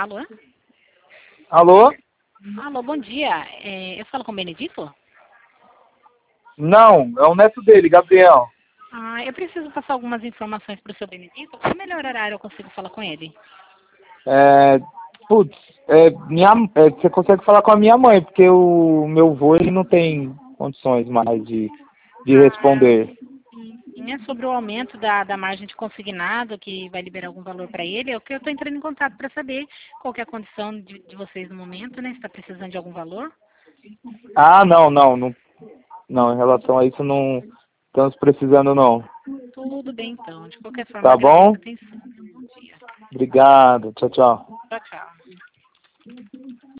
Alô? Alô? Alô, bom dia. Eu falo com o Benedito? Não, é o neto dele, Gabriel. Eu preciso passar algumas informações para o seu Benedito. Qual o melhor horário eu consigo falar com ele? Putz, você consegue falar com a minha mãe, porque o meu avô ele não tem condições mais de responder. É sobre o aumento da margem de consignado, que vai liberar algum valor para ele. É o que eu estou entrando em contato para saber qual que é a condição de vocês no momento, né? Se está precisando de algum valor. Não, em relação a isso não estamos precisando não. Tudo bem, então. De qualquer forma, Tá agradeço a bom? atenção. Bom dia. Obrigado, tchau, tchau. Tchau, tchau.